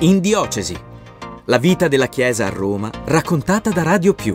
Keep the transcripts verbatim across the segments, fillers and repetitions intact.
In Diocesi, la vita della Chiesa a Roma raccontata da Radio Più.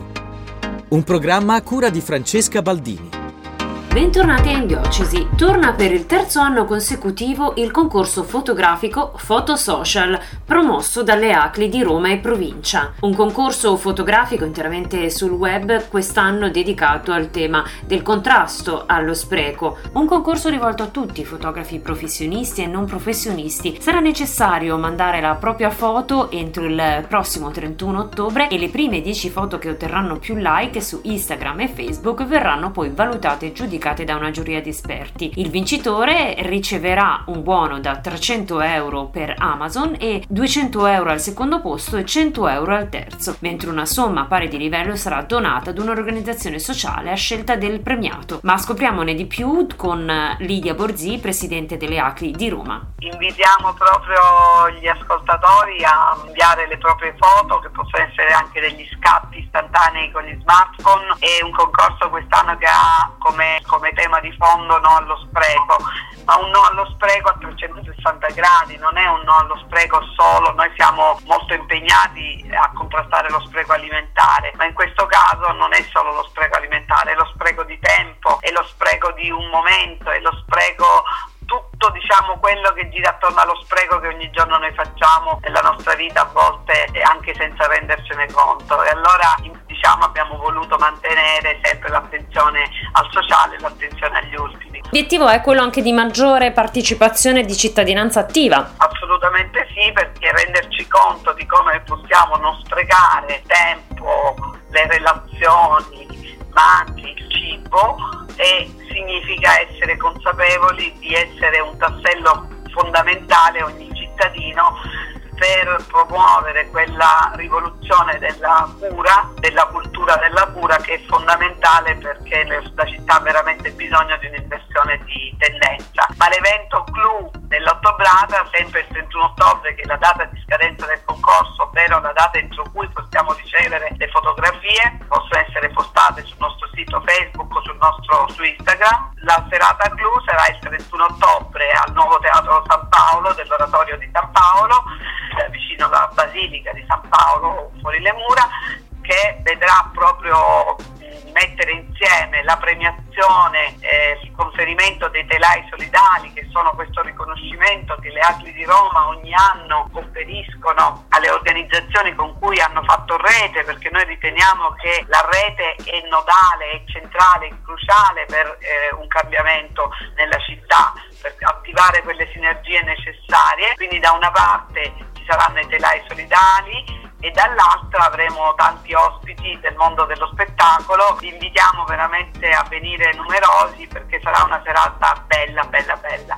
Un programma a cura di Francesca Baldini. Bentornati a In Diocesi. Torna per il terzo anno consecutivo il concorso fotografico Fotosocial, promosso dalle A C L I di Roma e provincia. Un concorso fotografico interamente sul web, quest'anno dedicato al tema del contrasto allo spreco. Un concorso rivolto a tutti, fotografi professionisti e non professionisti. Sarà necessario mandare la propria foto entro il prossimo trentuno ottobre e le prime dieci foto che otterranno più like su Instagram e Facebook verranno poi valutate e giudicate da una giuria di esperti. Il vincitore riceverà un buono da trecento euro per Amazon e duecento euro al secondo posto e cento euro al terzo, mentre una somma pari di livello sarà donata ad un'organizzazione sociale a scelta del premiato. Ma scopriamone di più con Lidia Borzì, presidente delle A C L I di Roma. Invitiamo proprio gli ascoltatori a inviare le proprie foto, che possono essere anche degli scatti istantanei con gli smartphone. È un concorso quest'anno che ha come come tema di fondo no allo spreco, ma un no allo spreco a trecentosessanta gradi, non è un no allo spreco solo, noi siamo molto impegnati a contrastare lo spreco alimentare, ma in questo caso non è solo lo spreco alimentare, è lo spreco di tempo, è lo spreco di un momento, è lo spreco tutto diciamo quello che gira attorno allo spreco che ogni giorno noi facciamo nella nostra vita, a volte anche senza rendercene conto. E allora diciamo abbiamo voluto mantenere sempre l'attenzione al sociale e l'attenzione agli ultimi. L'obiettivo è quello anche di maggiore partecipazione di cittadinanza attiva. Assolutamente sì, perché renderci conto di come possiamo non sprecare tempo, le relazioni, ma anche il cibo, e significa essere consapevoli di essere un tassello fondamentale ogni cittadino per promuovere quella rivoluzione della cura, della cultura della cura, che è fondamentale perché la città ha veramente bisogno di un'inversione di tendenza. Ma l'evento clou dell'ottobrata, sempre il trentuno ottobre, che è la data di scadenza del concorso, ovvero la data entro cui possiamo ricevere le fotografie, possono essere postate sul nostro sito Facebook o sul nostro su Instagram. La serata clou sarà il trentuno ottobre al nuovo Teatro San Paolo, dell'Oratorio di San Paolo, vicino alla Basilica di San Paolo, fuori le mura, che vedrà proprio mettere insieme la premiazione, eh, il conferimento dei telai solidali, che sono questo riconoscimento che le A C L I di Roma ogni anno conferiscono alle organizzazioni con cui hanno fatto rete, perché noi riteniamo che la rete è nodale, è centrale, è cruciale per eh, un cambiamento nella città, per attivare quelle sinergie necessarie. Quindi da una parte ci saranno i telai solidali e dall'altra avremo tanti ospiti del mondo dello spettacolo. Vi invitiamo veramente a venire numerosi, perché sarà una serata bella, bella, bella.